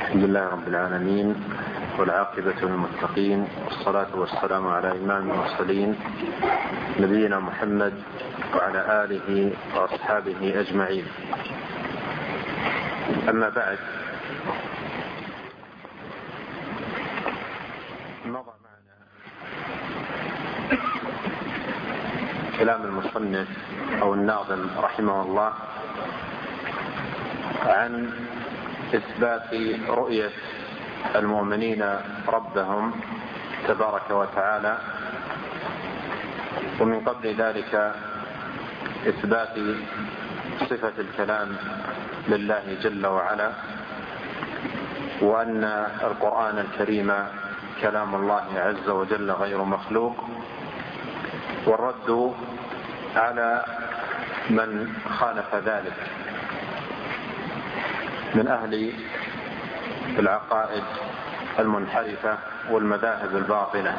الحمد لله رب العالمين، والعاقبة للمتقين، والصلاة والسلام على إمام المرسلين نبينا محمد وعلى آله وأصحابه أجمعين. أما بعد، مضى معنا كلام المصنف أو الناظم رحمه الله عن إثبات رؤية المؤمنين ربهم تبارك وتعالى، ومن قبل ذلك إثبات صفة الكلام لله جل وعلا، وأن القرآن الكريم كلام الله عز وجل غير مخلوق، والرد على من خالف ذلك من أهل العقائد المنحرفة والمذاهب الباطلة.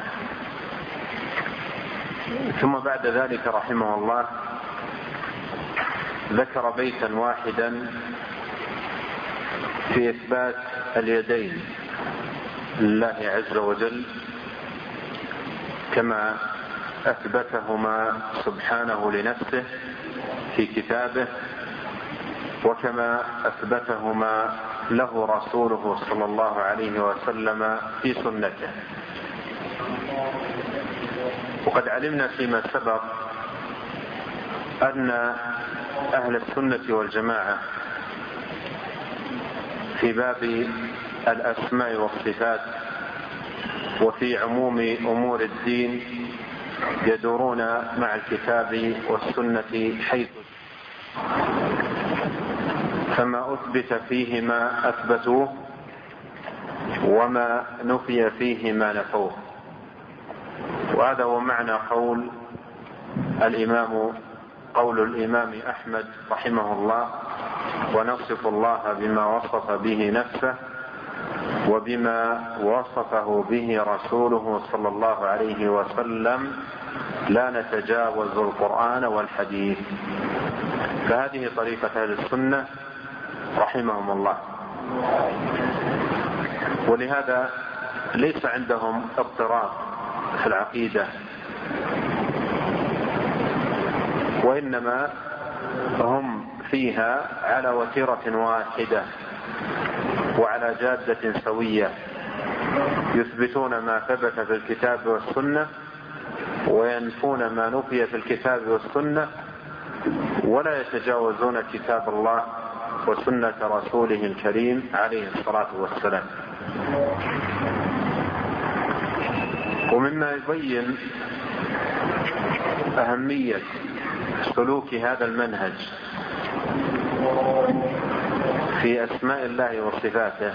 ثم بعد ذلك رحمه الله ذكر بيتا واحدا في إثبات اليدين لله عز وجل كما أثبتهما سبحانه لنفسه في كتابه، وكما أثبتهما له رسوله صلى الله عليه وسلم في سنته. وقد علمنا فيما سبق أن أهل السنة والجماعة في باب الأسماء والصفات وفي عموم أمور الدين يدورون مع الكتاب والسنة، حيث فما أثبت فيهما أثبتوه، وما نفي فيهما نفوه. وهذا هو معنى قول الإمام أحمد رحمه الله: ونصف الله بما وصف به نفسه وبما وصفه به رسوله صلى الله عليه وسلم، لا نتجاوز القرآن والحديث. فهذه طريقة أهل السنة رحمهم الله، ولهذا ليس عندهم اضطراب في العقيدة، وإنما هم فيها على وتيرة واحدة وعلى جادة سوية، يثبتون ما ثبت في الكتاب والسنة وينفون ما نفي في الكتاب والسنة، ولا يتجاوزون كتاب الله وسنة رسوله الكريم عليه الصلاة والسلام. ومما يبين أهمية سلوك هذا المنهج في أسماء الله وصفاته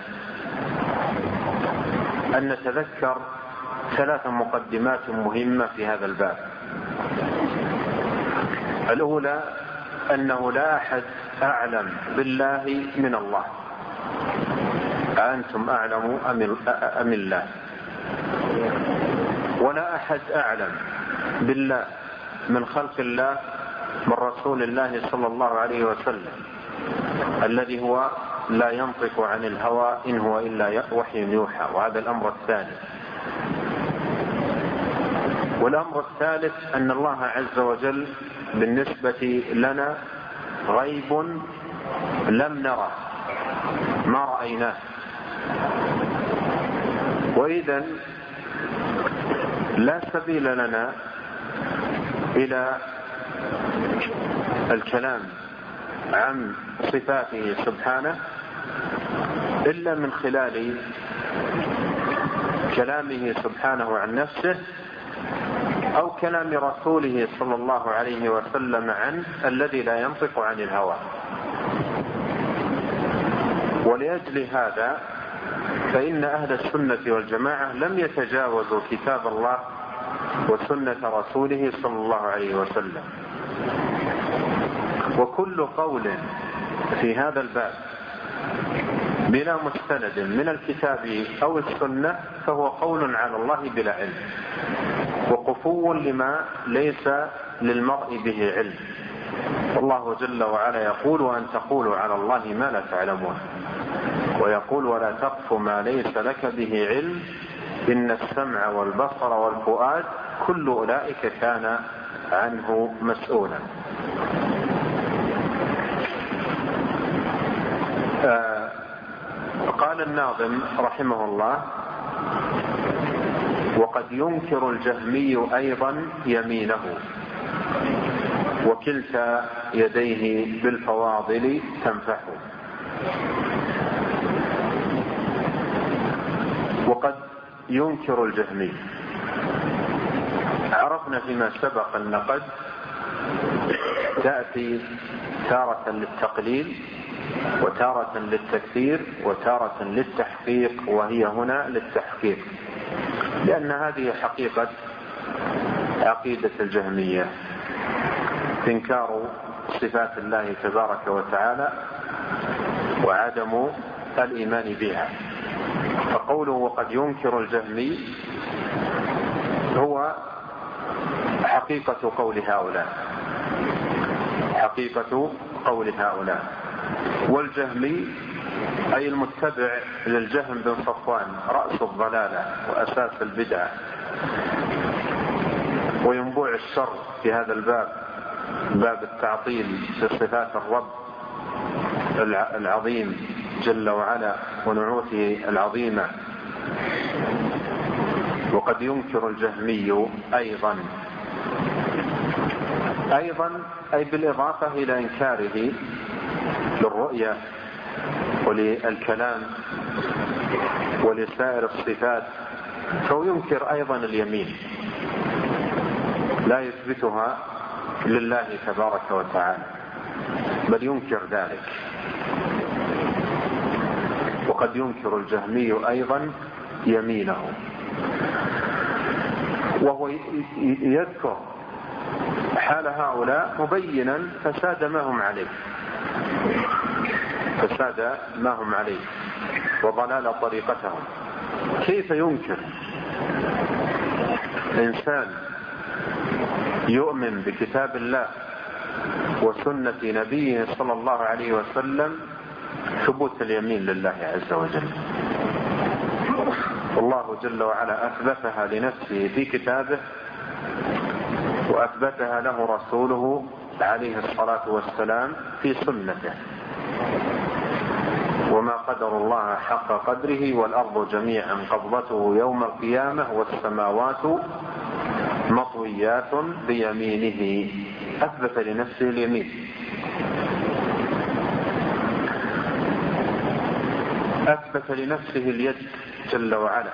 أن نتذكر 3 مقدمات مهمة في هذا الباب. الأولى أنه لا أحد أعلم بالله من الله، أنتم أعلم أم الله؟ ولا أحد أعلم بالله من خلق الله من رسول الله صلى الله عليه وسلم، الذي هو لا ينطق عن الهوى إن هو إلا وحي يوحى. وهذا الأمر الثاني. والأمر الثالث أن الله عز وجل بالنسبة لنا غيب لم نره، ما رأيناه. وإذن لا سبيل لنا إلى الكلام عن صفاته سبحانه إلا من خلال كلامه سبحانه عن نفسه، أو كلام رسوله صلى الله عليه وسلم عنه الذي لا ينطق عن الهوى. ولأجل هذا فإن أهل السنة والجماعة لم يتجاوزوا كتاب الله وسنة رسوله صلى الله عليه وسلم. وكل قول في هذا الباب بلا مستند من الكتاب أو السنة فهو قول على الله بلا علم، وقفو لما ليس للمرء به علم. والله جل وعلا يقول: وأن تقولوا على الله ما لا تعلمون. يقول ولا تقف ما ليس لك به علم إن السمع والبصر والفؤاد كل أولئك كان عنه مسؤولا. قال الناظم رحمه الله وقد ينكر الجهمي أيضا يمينه وكلتا يديه بالفواضل تنفح. وقد ينكر الجهمي، عرفنا فيما سبق أن قد تأتي تارة للتقليل وتارة للتكثير وتارة للتحقيق، وهي هنا للتحقيق، لأن هذه حقيقة عقيدة الجهمية، إنكار صفات الله تبارك وتعالى وعدم الإيمان بها. فقوله وقد ينكر الجهمي هو حقيقة قول هؤلاء. والجهمي أي المتبع للجهم بن صفوان رأس الضلالة وأساس البدعة وينبوع الشر في هذا الباب، باب التعطيل في صفات الرب العظيم جل وعلا ونعوته العظيمة. وقد ينكر الجهمي أيضا أي بالإضافة إلى إنكاره للرؤية وللكلام ولسائر الصفات، فهو ينكر أيضا اليمين، لا يثبتها لله تبارك وتعالى بل ينكر ذلك. وقد ينكر الجهمي أيضا يمينه، وهو يذكر حال هؤلاء مبينا فساد ما هم عليه وضلال طريقتهم. كيف ينكر إنسان يؤمن بكتاب الله وسنة نبيه صلى الله عليه وسلم ثبوت اليمين لله عز وجل؟ والله جل وعلا أثبتها لنفسه في كتابه وأثبتها له رسوله عليه الصلاة والسلام في سنته. وما قدر الله حق قدره والأرض جميعا قبضته يوم القيامة والسماوات مطويات بيمينه، أثبت لنفسه اليمين. أثبت لنفسه اليد جل وعلا،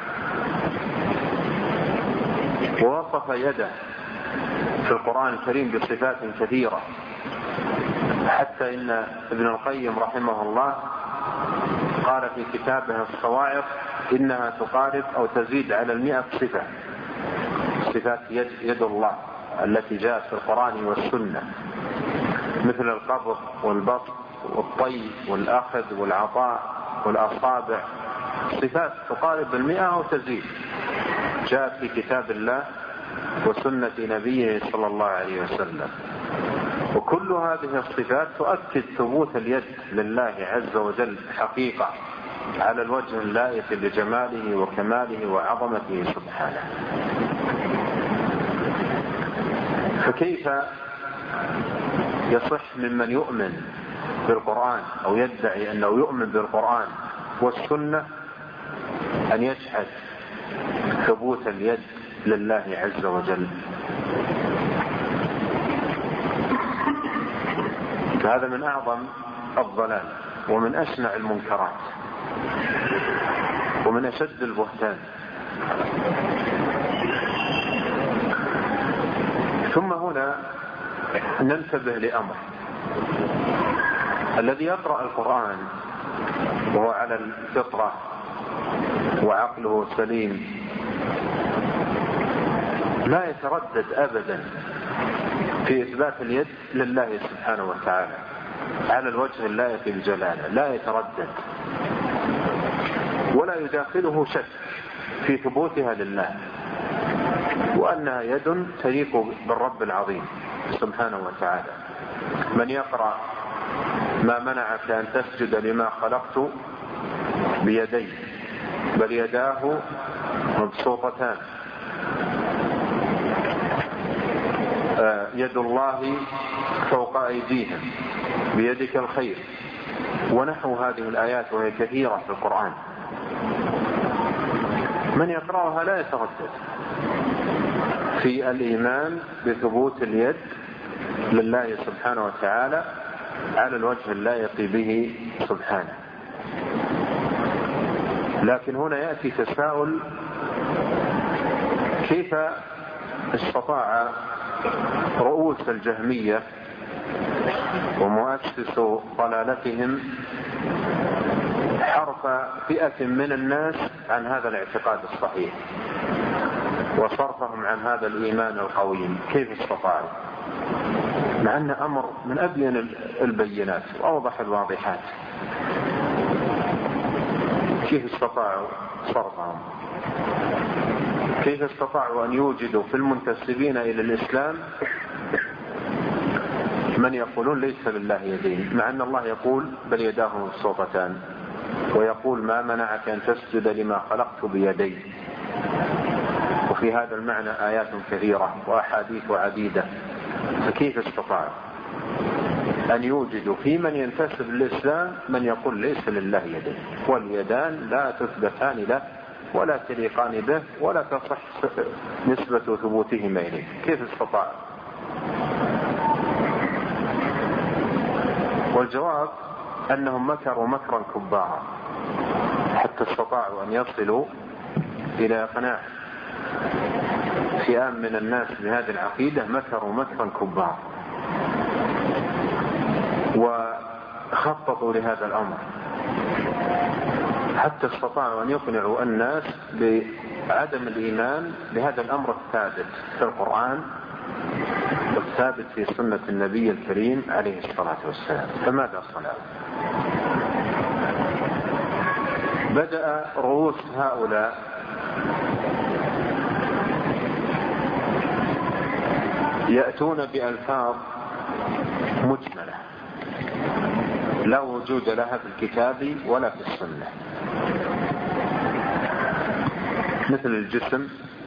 ووصف يده في القرآن الكريم بصفات كثيرة، حتى إن ابن القيم رحمه الله قال في كتابه الصواعق إنها تقارب أو تزيد على 100 صفة، صفات يد الله التي جاءت في القرآن والسنة، مثل القبض والبسط والطي والأخذ والعطاء والأصابع، صفات تقارب 100 أو تزيد، جاءت في كتاب الله وسنة نبيه صلى الله عليه وسلم. وكل هذه الصفات تؤكد ثبوت اليد لله عز وجل حقيقة على الوجه اللائق لجماله وكماله وعظمته سبحانه. فكيف يصح ممن يؤمن بالقرآن أو يدعي أنه يؤمن بالقرآن والسنة أن يجحد ثبوت اليد لله عز وجل؟ هذا من أعظم الضلال ومن أشنع المنكرات ومن أشد البهتان. ثم هنا ننتبه لأمر: الذي يقرأ القرآن وهو على الفطرة وعقله سليم لا يتردد أبدا في إثبات اليد لله سبحانه وتعالى على الوجه اللائق بالجلالة، لا يتردد ولا يداخله شك في ثبوتها لله، وأنها يد تليق بالرب العظيم سبحانه وتعالى. من يقرأ ما منعك أن تسجد لما خلقت بيديه، بل يداه مبسوطتان، يد الله فوق أيديهم، بيدك الخير، ونحو هذه الآيات وهي كثيرة في القرآن. من يقرأها لا يتردد في الإيمان بثبوت اليد لله سبحانه وتعالى على الوجه اللائق به سبحانه. لكن هنا يأتي تساؤل: كيف استطاع رؤوس الجهمية ومؤسس ضلالتهم حرف فئة من الناس عن هذا الاعتقاد الصحيح وصرفهم عن هذا الإيمان القويم؟ كيف استطاعوا؟ مع أن أمر من أبين البينات وأوضح الواضحات. كيف استطاعوا صرفهم؟ كيف استطاعوا أن يوجدوا في المنتسبين إلى الإسلام من يقولون ليس لله يدين، مع أن الله يقول بل يداه مبسوطتان، ويقول ما منعك أن تسجد لما خلقت بيدي؟ وفي هذا المعنى آيات كثيرة وأحاديث عديدة. فكيف استطاعوا أن يوجدوا في من ينتسب للإسلام من يقول ليس لله يدين، واليدان لا تثبتان له ولا تليقان به ولا تصح نسبة ثبوتهما إليه؟ كيف استطاعوا؟ والجواب أنهم مكروا مكرا كبارا حتى استطاعوا أن يصلوا إلى إقناع فئام من الناس بهذه العقيدة. مكروا مكرا كبارا وخططوا لهذا الأمر حتى استطاعوا أن يقنعوا الناس بعدم الإيمان بهذا الأمر الثابت في القرآن والثابت في سنة النبي الكريم عليه الصلاة والسلام. فماذا صنعوا؟ بدأ رؤوس هؤلاء يأتون بألفاظ مجملة لا وجود لها في الكتاب ولا في السنة، مثل الجسم.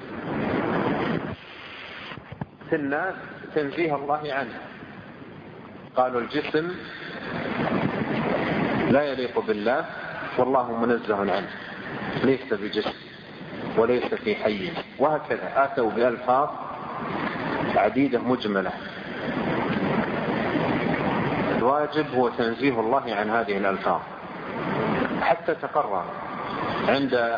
في الناس تنزيه الله عنه، قالوا الجسم لا يليق بالله والله منزه عنه، ليس بجسم وليس في حي، وهكذا آتوا بألفاظ عديدة مجملة. الواجب هو تنزيه الله عن هذه الألفاظ حتى تقرر عند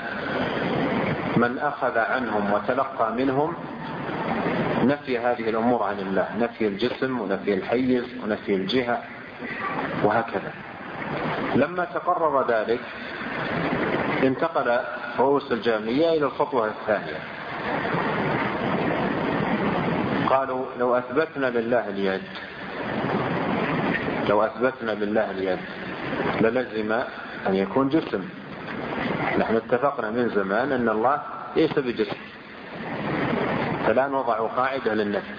من أخذ عنهم وتلقى منهم نفي هذه الأمور عن الله، نفي الجسم ونفي الحيز ونفي الجهة وهكذا. لما تقرر ذلك انتقل رؤوس الجهمية إلى الخطوة الثانية، قالوا لو أثبتنا لله اليد، لو أثبتنا لله اليد للزم أن يكون جسم. نحن اتفقنا من زمان أن الله ليس بجسم، فالآن وضعوا قاعدة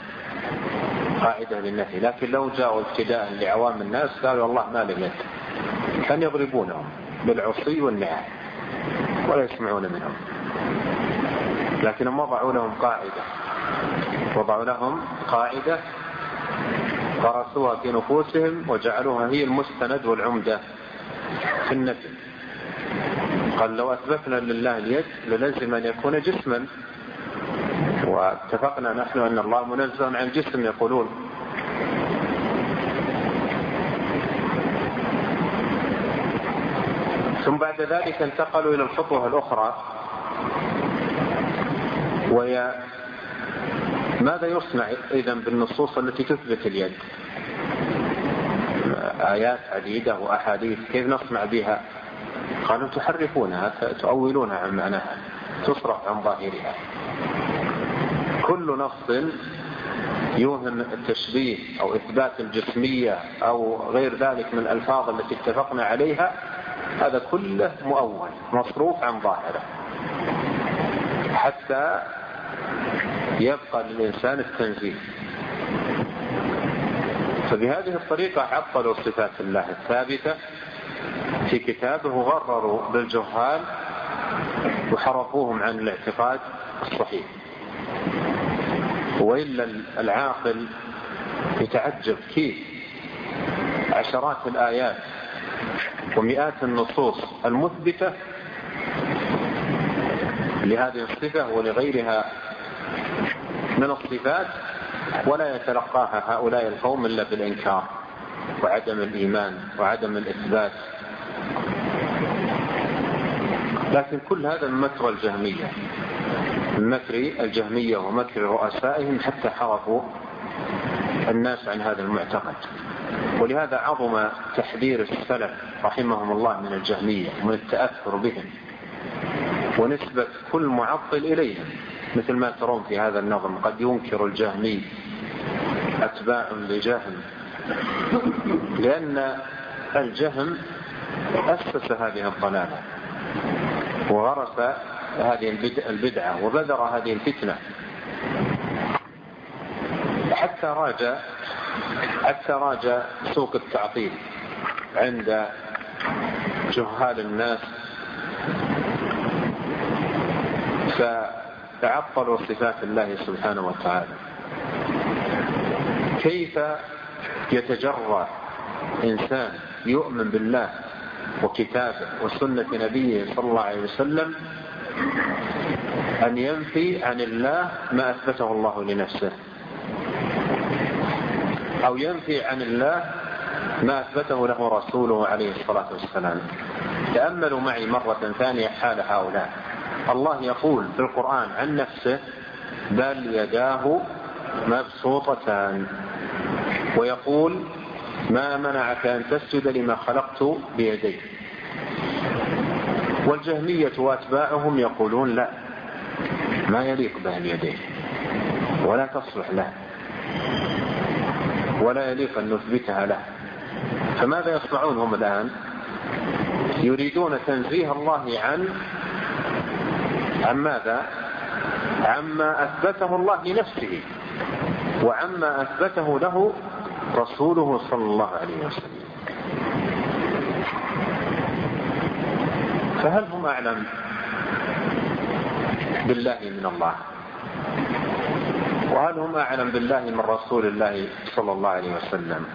للنفي، لكن لو جاءوا ابتداء لعوام الناس قالوا الله ما له يد، كان يضربونهم بالعصي والنعال ولا يسمعون منهم. لكنهم وضعوا لهم قاعدة غرسوها في نفوسهم وجعلوها هي المستند والعمدة في النفي. قال لو أثبتنا لله اليد للزم أن يكون جسما، واتفقنا نحن أن الله منزه عن جسم يقولون. ثم بعد ذلك انتقلوا إلى الخطوة الأخرى، وهي ماذا يصنع إذن بالنصوص التي تثبت اليد؟ آيات عديدة وأحاديث، كيف نصنع بها؟ قالوا تحرفونها، تؤولونها عن معناها، تصرف عن ظاهرها. كل نص يوهم التشبيه أو إثبات الجسمية أو غير ذلك من الألفاظ التي اتفقنا عليها، هذا كله مؤول مصروف عن ظاهره حتى يبقى للإنسان التنزيه. فبهذه الطريقة عطلوا صفات الله الثابتة في كتابه غرروا بالجهال وحرفوهم عن الاعتقاد الصحيح. وإلا العاقل يتعجب كيف عشرات الآيات ومئات النصوص المثبتة لهذه الصفة ولغيرها من الصفات ولا يتلقاها هؤلاء القوم إلا بالإنكار وعدم الإيمان وعدم الإثبات. لكن كل هذا من مكر الجهمية، من مكر الجهمية ومكر رؤسائهم حتى حرفوا الناس عن هذا المعتقد. ولهذا عظم تحذير السلف رحمهم الله من الجهمية ومن التأثر بهم ونسبة كل معطل إليهم، مثل ما ترون في هذا النظم قد ينكر الجهمي أتباع لجهم، لأن الجهم أسس هذه الضلالة وغرس هذه البدعة وبذر هذه الفتنة حتى راجع سوق التعطيل عند جهال الناس، فتعطلوا صفات الله سبحانه وتعالى. كيف يتجرأ إنسان يؤمن بالله وكتابه وسنة نبيه صلى الله عليه وسلم أن ينفي عن الله ما أثبته الله لنفسه، أو ينفي عن الله ما أثبته له رسوله عليه الصلاة والسلام؟ تأملوا معي مرة ثانية حال هؤلاء. الله يقول في القرآن عن نفسه بل يداه مبسوطتان، ويقول ما منعك أن تسجد لما خلقت بيدي. والجهمية وأتباعهم يقولون لا، ما يليق به اليدين ولا تصلح له ولا يليق أن نثبتها له. فماذا يصنعون هم الآن؟ يريدون تنزيه الله عن ماذا؟ عما أثبته الله لنفسه وعما أثبته له رسوله صلى الله عليه وسلم. فهل هم أعلم بالله من الله؟ وهل هم أعلم بالله من رسول الله صلى الله عليه وسلم؟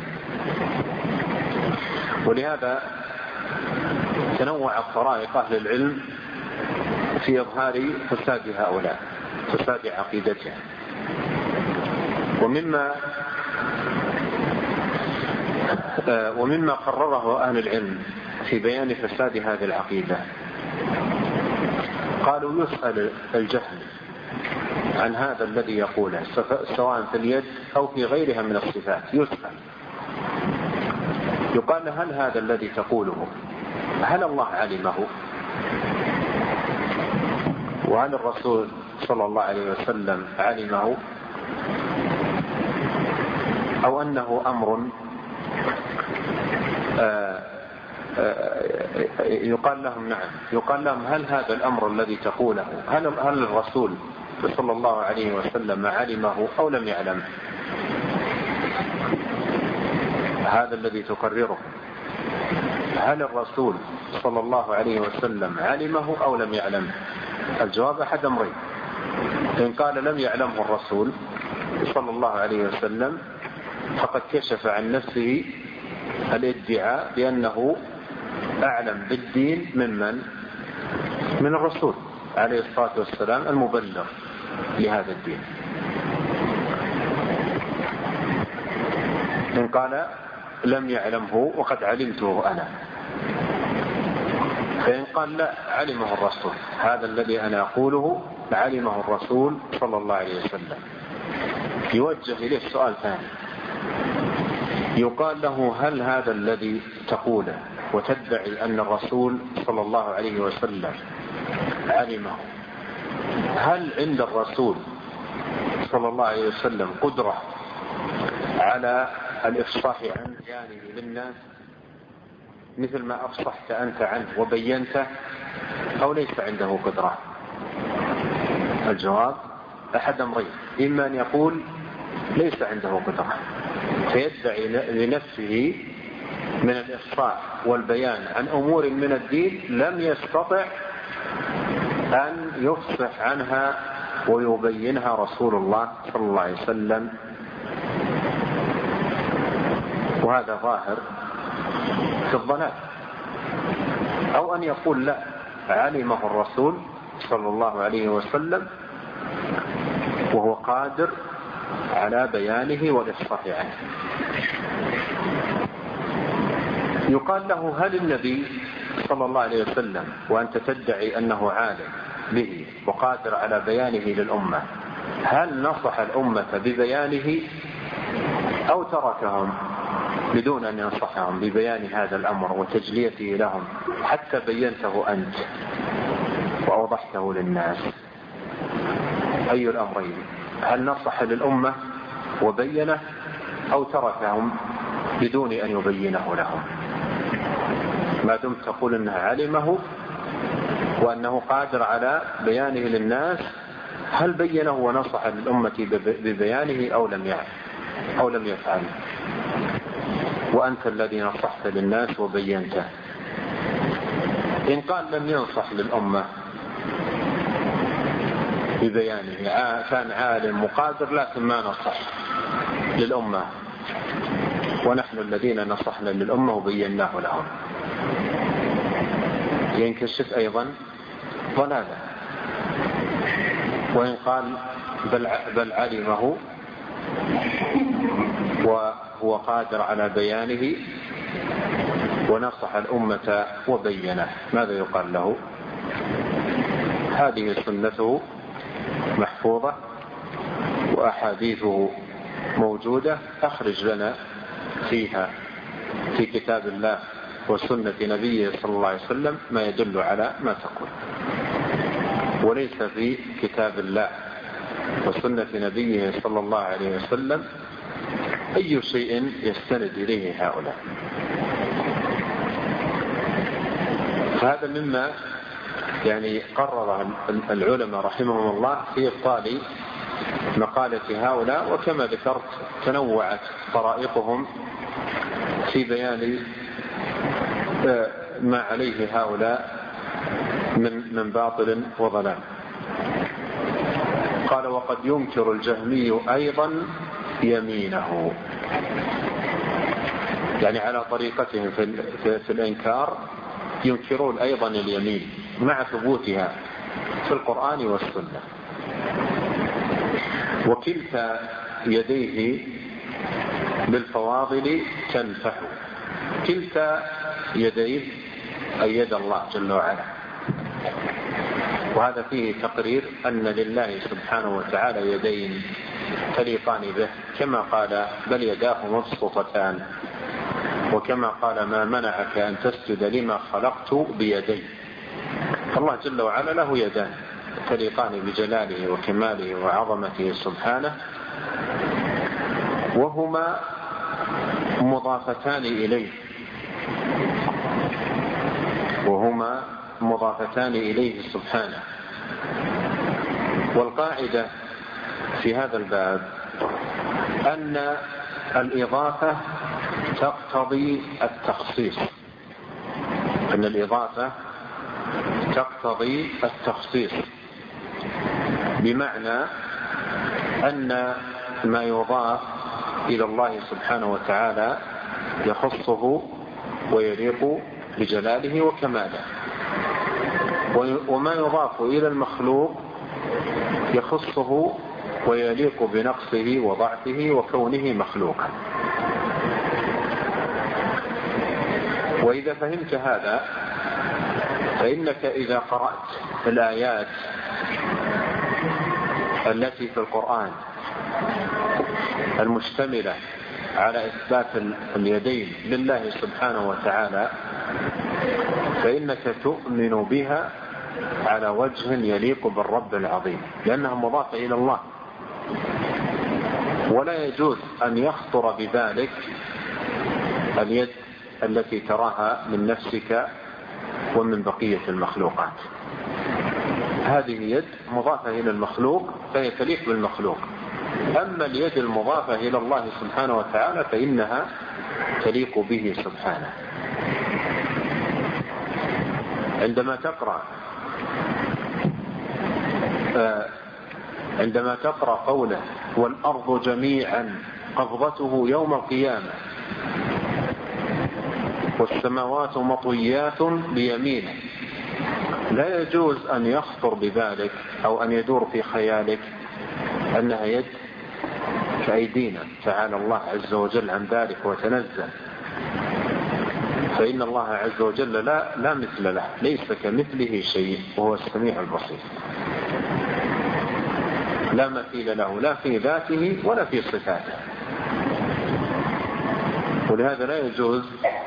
ولهذا تنوعت طرائق أهل العلم في إظهار فساد هؤلاء، فساد عقيدتهم. ومما قرره أهل العلم في بيان فساد هذه العقيدة قالوا يسأل الجهل عن هذا الذي يقوله سواء في اليد أو في غيرها من الصفات، يسأل يقال هل هذا الذي تقوله هل الله علمه؟ وهل الرسول صلى الله عليه وسلم علمه؟ أو أنه أمر يقال لهم نعم، يقال لهم هل هذا الأمر الذي تقوله هل الرسول صلى الله عليه وسلم علمه أو لم يعلم؟ هذا الذي تقرره، هل الرسول صلى الله عليه وسلم علمه أو لم يعلم؟ الجواب أحد أمرين: إن قال لم يعلمه الرسول صلى الله عليه وسلم فقد كشف عن نفسه الادعاء بأنه أعلم بالدين من الرسول عليه الصلاة والسلام المبلغ لهذا الدين. إن قال لم يعلمه وقد علمته أنا، فإن قال لا علمه الرسول، هذا الذي أنا أقوله علمه الرسول صلى الله عليه وسلم، يوجه إليه سؤال ثاني، يقال له هل هذا الذي تقوله وتدعي أن الرسول صلى الله عليه وسلم علمه، هل عند الرسول صلى الله عليه وسلم قدرة على الإفصاح عنه يعني للناس مثل ما أفصحت أنت عنه وبينته، أو ليس عنده قدرة؟ الجواب أحد أمرين: إما أن يقول ليس عنده قدرة فيدعي لنفسه من الإفصاح والبيان عن أمور من الدين لم يستطع أن يفصح عنها ويبينها رسول الله صلى الله عليه وسلم، وهذا ظاهر في الضلال. أو أن يقول لا، علمه الرسول صلى الله عليه وسلم وهو قادر على بيانه والإفصاح عنه. يقال له: هل النبي صلى الله عليه وسلم وأنت تدعي أنه عالم به وقادر على بيانه للأمة، هل نصح الأمة ببيانه أو تركهم بدون أن ينصحهم ببيان هذا الأمر وتجليته لهم حتى بينته أنت وأوضحته للناس؟ أي الأمرين؟ هل نصح للأمة وبينه أو تركهم بدون أن يبينه لهم؟ ما دمت تقول أنه علمه وأنه قادر على بيانه للناس، هل بينه ونصح للأمة ببيانه أو لم يفعل؟ وأنت الذي نصحت للناس وبينته. إن قال لم ينصح للأمة ببيانه، كان عالم وقادر لكن ما نصح للأمة، ونحن الذين نصحنا للأمة وبيناه لهم، ينكشف أيضا ضلالا. وإن قال بل علمه وهو قادر على بيانه ونصح الأمة وبينه، ماذا يقال له؟ هذه سنته محفوظة وأحاديثه موجودة، أخرج لنا فيها في كتاب الله وسنة نبيه صلى الله عليه وسلم ما يدل على ما تقول. وليس في كتاب الله وسنة نبيه صلى الله عليه وسلم أي شيء يستند إليه هؤلاء. فهذا مما قرر العلماء رحمهم الله في إبطال مقالة هؤلاء. وكما ذكرت تنوعت طرائقهم في بيان ما عليه هؤلاء من باطل وضلال. قال: وقد ينكر الجهمي أيضا يمينه، على طريقتهم في الإنكار ينكرون أيضا اليمين مع ثبوتها في القرآن والسنة. وكلتا يديه بالفواضل تنفح، كلتا يديه أي يد الله جل وعلا. وهذا فيه تقرير أن لله سبحانه وتعالى يدين تليقان به، كما قال: بل يداه مبسوطتان، وكما قال: ما منعك أن تسجد لما خلقت بيدي. فالله جل وعلا له يدان تليقان بجلاله وكماله وعظمته سبحانه، وهما مضافتان إليه سبحانه. والقاعدة في هذا الباب أن الإضافة تقتضي التخصيص، بمعنى أن ما يضاف إلى الله سبحانه وتعالى يخصه ويليق بجلاله وكماله، وما يضاف إلى المخلوق يخصه ويليق بنقصه وضعفه وكونه مخلوقا. وإذا فهمت هذا فإنك إذا قرأت الآيات التي في القرآن المشتملة على إثبات اليدين لله سبحانه وتعالى فإنك تؤمن بها على وجه يليق بالرب العظيم، لأنها مضافة إلى الله، ولا يجوز أن يخطر ببالك اليد التي تراها من نفسك ومن بقية المخلوقات. هذه يد مضافة إلى المخلوق فهي تليق بالمخلوق، أما اليد المضافة إلى الله سبحانه وتعالى فإنها تليق به سبحانه. عندما تقرأ قوله والأرض جميعا قبضته يوم القيامة والسماوات مطويات بيمينه، لا يجوز أن يخطر ببالك أو أن يدور في خيالك أنها يد كأيدينا، تعالى الله عز وجل عن ذلك وتنزه، فإن الله عز وجل لا مثل له، ليس كمثله شيء وهو السميع البصير، لا مثيل له لا في ذاته ولا في صفاته. ولهذا لا يجوز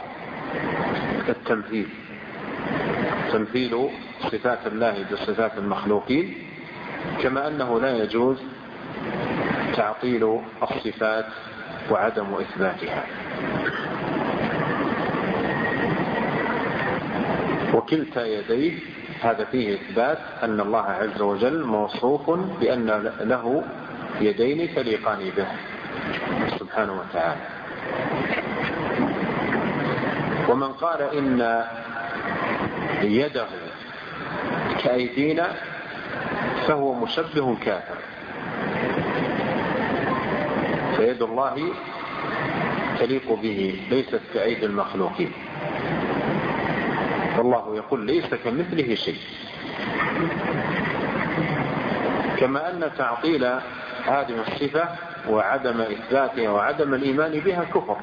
تمثيل صفات الله بصفات المخلوقين، كما أنه لا يجوز تعطيل الصفات وعدم إثباتها. وكلتا يديه هذا فيه إثبات أن الله عز وجل موصوف بأن له يدين تليقان به سبحانه وتعالى. ومن قال إن يده كأيدينا فهو مشبه كافر، فيد الله تليق به ليست كأيدي المخلوقين، فالله يقول ليس كمثله شيء. كما أن تعطيل هذه الصفة وعدم إثباتها وعدم الإيمان بها كفر.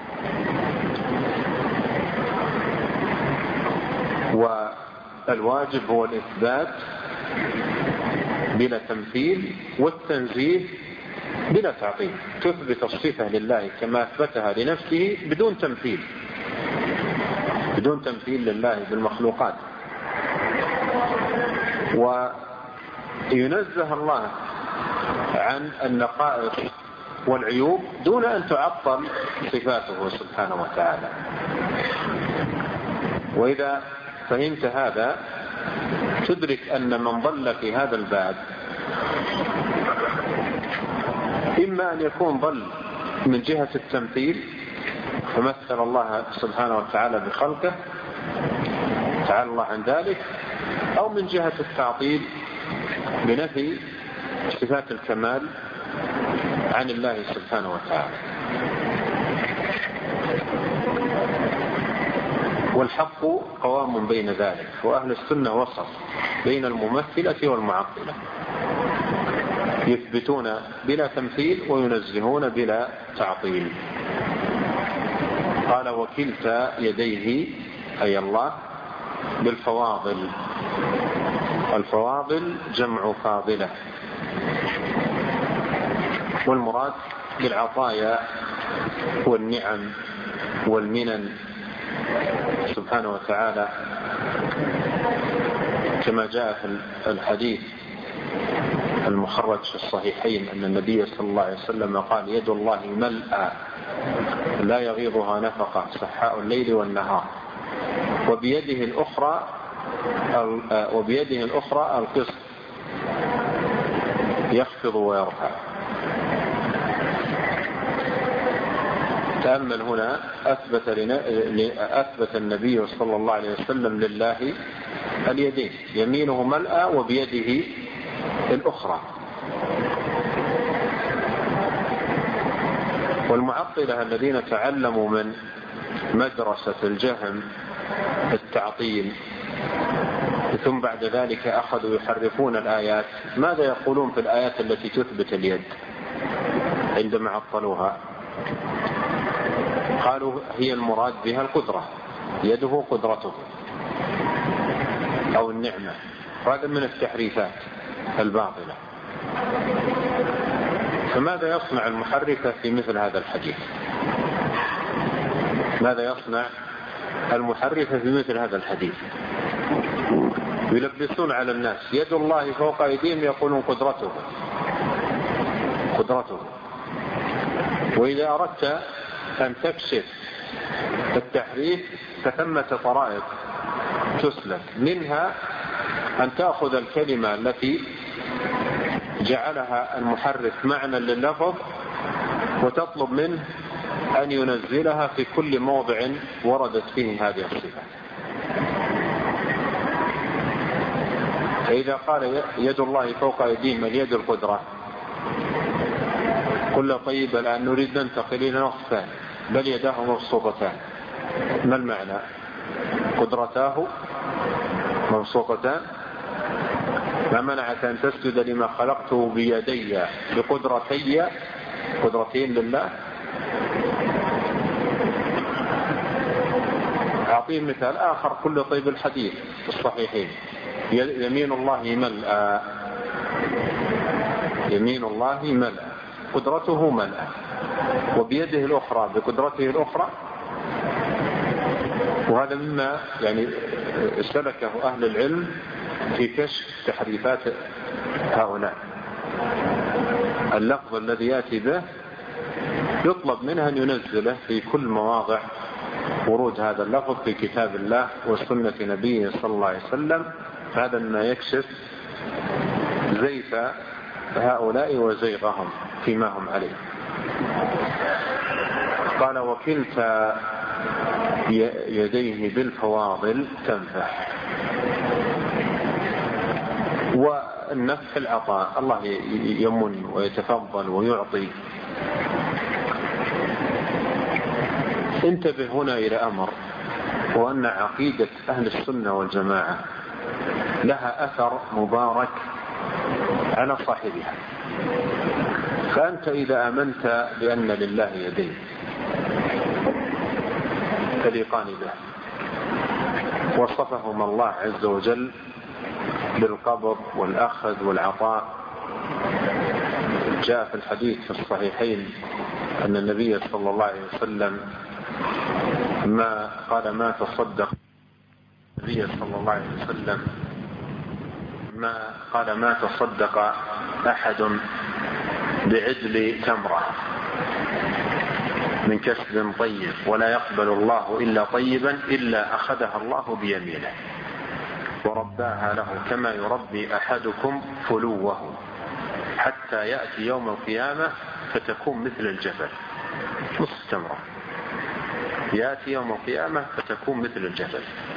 والواجب هو الإثبات بلا تمثيل والتنزيه بلا تعطيل، تثبت الصفة لله كما أثبتها لنفسه بدون تمثيل لله بالمخلوقات، وينزه الله عن النقائص والعيوب دون أن تعطل صفاته سبحانه وتعالى. وإذا فهمت هذا تدرك أن من ضل في هذا الباب إما أن يكون ضل من جهة التمثيل فمثل الله سبحانه وتعالى بخلقه تعالى الله عن ذلك، أو من جهة التعطيل بنفي صفات الكمال عن الله سبحانه وتعالى. والحق قوام بين ذلك، وأهل السنة وسط بين الممثلة والمعطلة، يثبتون بلا تمثيل وينزهون بلا تعطيل. قال وكلتا يديه أي الله بالفواضل، الفواضل جمع فاضلة، والمراد بالعطايا والنعم والمنن سبحانه وتعالى، كما جاء في الحديث المخرج في الصحيحين أن النبي صلى الله عليه وسلم قال يد الله ملأى لا يغيضها نفقة سحاء الليل والنهار، وبيده الأخرى القسط يخفض ويرفع. تأمل هنا أثبت النبي صلى الله عليه وسلم لله اليدين، يمينه ملأى وبيده الأخرى. والمعطلة الذين تعلموا من مدرسة الجهم التعطيل ثم بعد ذلك أخذوا يحرفون الآيات، ماذا يقولون في الآيات التي تثبت اليد عندما عطلوها؟ قالوا هي المراد بها القدرة، يده قدرته أو النعمة، هذا من التحريفات الباطلة. فماذا يصنع المحرفة في مثل هذا الحديث؟ ماذا يصنع المحرفة في مثل هذا الحديث؟ يلبسون على الناس يد الله فوق أيديهم، يقولون قدرته. وإذا أردت أن تكشف التحريف فثمة طرائق تسلك، منها أن تأخذ الكلمة التي جعلها المحرف معنى لللفظ وتطلب منه أن ينزلها في كل موضع وردت فيه هذه الصفة. فإذا قال يد الله فوق أيديهم اليد القدرة، قل طيب الآن نريد ننتقل إلى نص ثاني، بل يداه مبسوطتان. ما المعنى؟ قدرتاه مبسوطتان، ما منعك أن تسجد لما خلقته بيدي بقدرتي، قدرتين لله. أعطيه مثال آخر، كل طيب الحديث في الصحيحين، يمين الله ملأ، يمين الله ملأ، قدرته ملأ، وبيده الأخرى بقدرته الأخرى. وهذا مما يعني سلكه أهل العلم في كشف تحريفات هؤلاء. اللفظ الذي يأتي به يطلب منه أن ينزله في كل مواضع ورود هذا اللفظ في كتاب الله وسنة نبيه صلى الله عليه وسلم. هذا ما يكشف زيف هؤلاء وزيغهم فيما هم عليه. قال وكلتا يديه بالفواضل تنفح. والنفح العطاء، الله يمن ويتفضل ويعطي. انتبه هنا إلى أمر، وأن عقيدة أهل السنة والجماعة لها أثر مبارك على صاحبها. فأنت إذا آمنت بأن لله يدين تليقان به، وصفهما الله عز وجل بالقبض والأخذ والعطاء. جاء في الحديث في الصحيحين أن النبي صلى الله عليه وسلم ما تصدق النبي صلى الله عليه وسلم ما تصدق أحد بعدل تمرة من كسب طيب ولا يقبل الله إلا طيبا إلا أخذها الله بيمينه ورباها له كما يربي أحدكم فلوه حتى يأتي يوم القيامة فتكون مثل الجبل. نصف تمرة يأتي يوم القيامة فتكون مثل الجبل.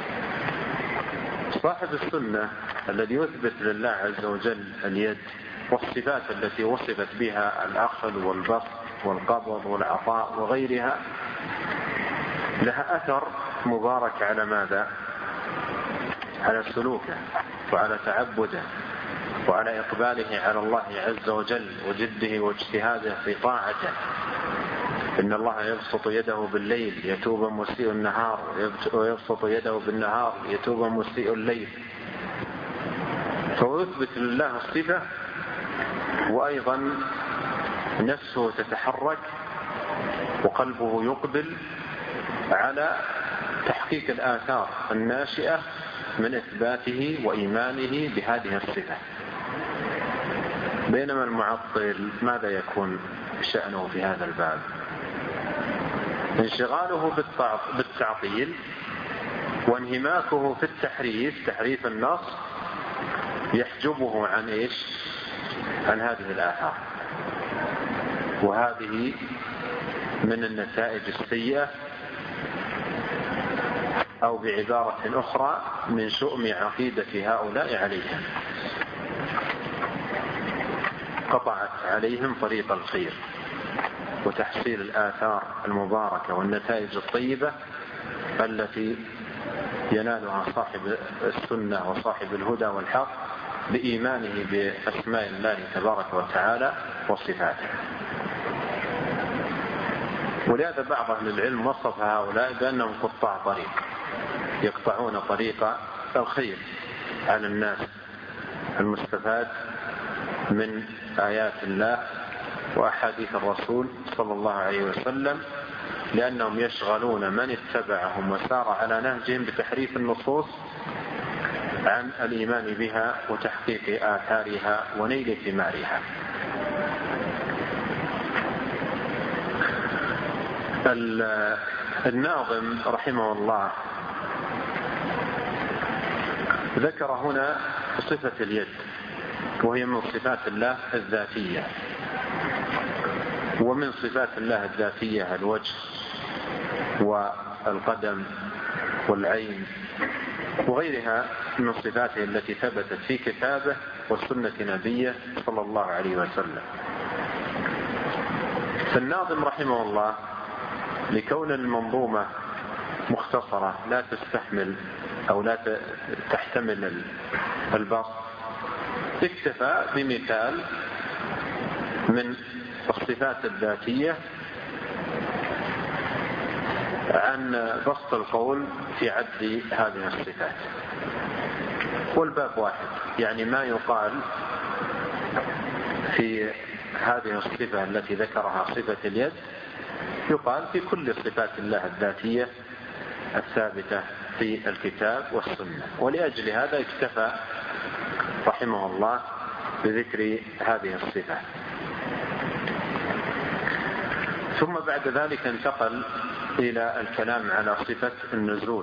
صاحب السنة الذي يثبت لله عز وجل اليد والصفات التي وصفت بها الأخذ والبسط والقبض والعطاء وغيرها لها أثر مبارك على ماذا؟ على سلوكه وعلى تعبده وعلى إقباله على الله عز وجل وجده واجتهاده في طاعته. إن الله يبسط يده بالليل يتوب مسيء النهار ويبسط يده بالنهار يتوب مسيء الليل. فيثبت لله الصفة، وأيضا نفسه تتحرك وقلبه يقبل على تحقيق الآثار الناشئة من إثباته وإيمانه بهذه الصفة. بينما المعطل ماذا يكون شأنه في هذا الباب؟ انشغاله بالتعطيل وانهماكه في تحريف النص يحجبه عن إيش؟ عن هذه الآثار. وهذه من النتائج السيئة، أو بعبارة أخرى من شؤم عقيدة هؤلاء عليهم. قطعت عليهم طريق الخير وتحصيل الآثار المباركة والنتائج الطيبة التي ينالها صاحب السنة وصاحب الهدى والحق بإيمانه بأسماء الله تبارك وتعالى وصفاته. ولهذا بعض أهل العلم وصف هؤلاء بأنهم قطاع طريق، يقطعون طريق الخير على الناس المستفاد من آيات الله وأحاديث الرسول صلى الله عليه وسلم، لأنهم يشغلون من اتبعهم وسار على نهجهم بتحريف النصوص عن الإيمان بها وتحقيق آثارها ونيل ثمارها. الناظم رحمه الله ذكر هنا صفة اليد وهي من صفات الله الذاتية. ومن صفات الله الذاتية الوجه والقدم والعين وغيرها من صفاته التي ثبتت في كتابه وسنة نبيه صلى الله عليه وسلم. فالناظم رحمه الله لكون المنظومة مختصرة لا تستحمل أو لا تحتمل البسط، اكتفى بمثال من الصفات الذاتية عن بسط القول في عد هذه الصفات. والباب واحد، يعني ما يقال في هذه الصفة التي ذكرها صفة اليد يقال في كل صفات الله الذاتية الثابتة في الكتاب والسنة. ولأجل هذا اكتفى رحمه الله بذكر هذه الصفة. ثم بعد ذلك انتقل إلى الكلام على صفة النزول،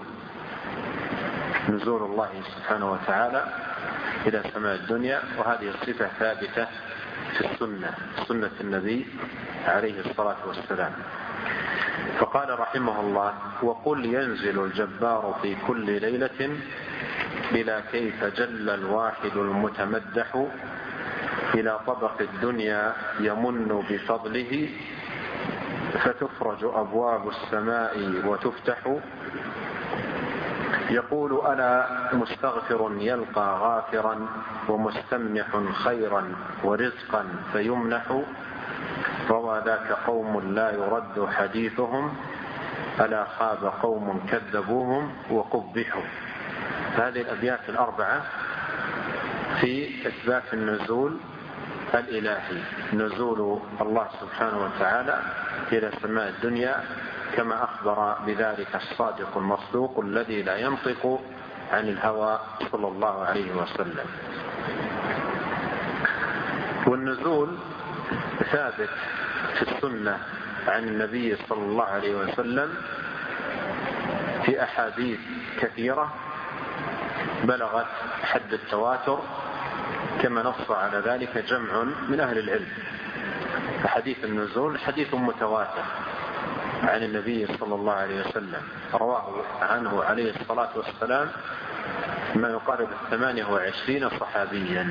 نزول الله سبحانه وتعالى إلى سماء الدنيا، وهذه الصفة ثابتة في سنة النبي عليه الصلاة والسلام. فقال رحمه الله: وقل ينزل الجبار في كل ليلة بلا كيف جل الواحد المتمدح إلى طبق الدنيا يمن بفضله فتفرج أبواب السماء وتفتح يقول: ألا مستغفر يلقى غافرا ومستمنح خيرا ورزقا فيمنح روى ذاك قوم لا يرد حديثهم ألا خاب قوم كذبوهم وقبحوا. هذه الأبيات الأربعة في إثبات النزول الإلهي، نزول الله سبحانه وتعالى إلى سماء الدنيا كما أخبر بذلك الصادق المصدوق الذي لا ينطق عن الهوى صلى الله عليه وسلم. والنزول ثابت في السنة عن النبي صلى الله عليه وسلم في أحاديث كثيرة بلغت حد التواتر كما نص على ذلك جمع من أهل العلم. حديث النزول حديث متواتر عن النبي صلى الله عليه وسلم، رواه عنه عليه الصلاة والسلام ما يقارب 28 صحابيا،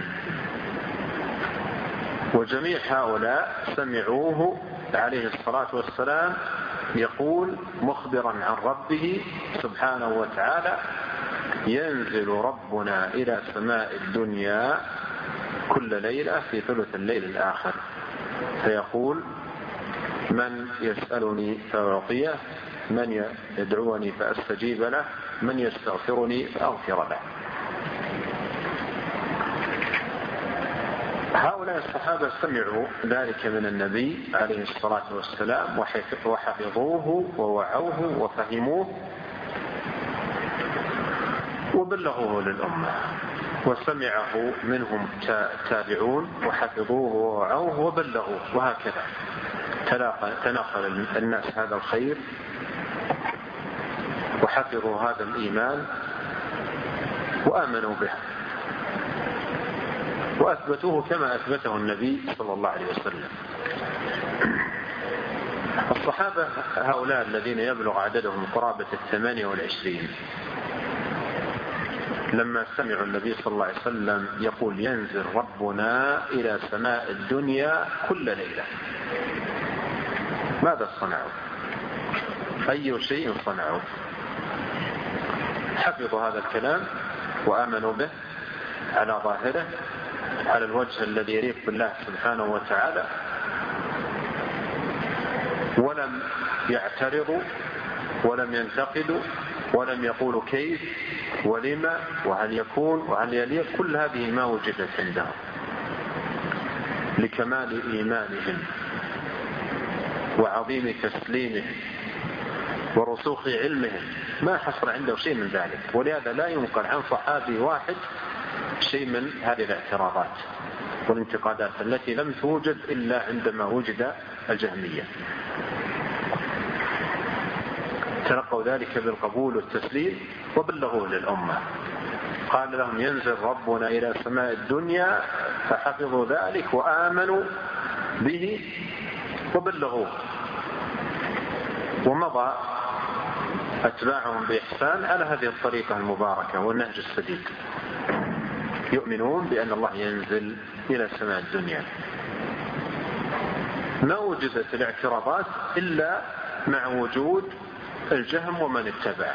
وجميع هؤلاء سمعوه عليه الصلاة والسلام يقول مخبرا عن ربه سبحانه وتعالى: ينزل ربنا إلى سماء الدنيا كل ليلة في ثلث الليل الآخر فيقول: من يسألني فأعطيه، من يدعوني فأستجيب له، من يستغفرني فأغفر له. هؤلاء الصحابة سمعوا ذلك من النبي عليه الصلاة والسلام وحفظوه ووعوه وفهموه وبلغوه للأمة، وسمعه منهم تابعون وحفظوه ووعوه وبلغوه، وهكذا تناقل الناس هذا الخير وحفظوا هذا الإيمان وآمنوا به وأثبتوه كما أثبته النبي صلى الله عليه وسلم. الصحابة هؤلاء الذين يبلغ عددهم قرابة 28 لما سمعوا النبي صلى الله عليه وسلم يقول: ينزل ربنا إلى سماء الدنيا كل ليلة، ماذا صنعوا؟ أي شيء صنعوا؟ حفظوا هذا الكلام وآمنوا به على ظاهره على الوجه الذي يليق بالله سبحانه وتعالى، ولم يعترضوا ولم ينتقدوا ولم يقولوا كيف ولما وهل يكون وهل يليق. كل هذه ما وجدت عندهم لكمال إيمانهم وعظيم تسليمهم ورسوخ علمهم، ما حصل عنده شيء من ذلك. ولهذا لا ينقل عن صحابي واحد شيء من هذه الاعتراضات والانتقادات التي لم توجد إلا عندما وجد الجهمية. تلقوا ذلك بالقبول والتسليم وبلغوه للأمة. قال لهم ينزل ربنا إلى سماء الدنيا فحفظوا ذلك وآمنوا به وبلغوه، ومضى أتباعهم بإحسان على هذه الطريقة المباركة والنهج السديد، يؤمنون بأن الله ينزل إلى سماء الدنيا. ما وجدت الاعتراضات إلا مع وجود الجهم ومن اتبعه.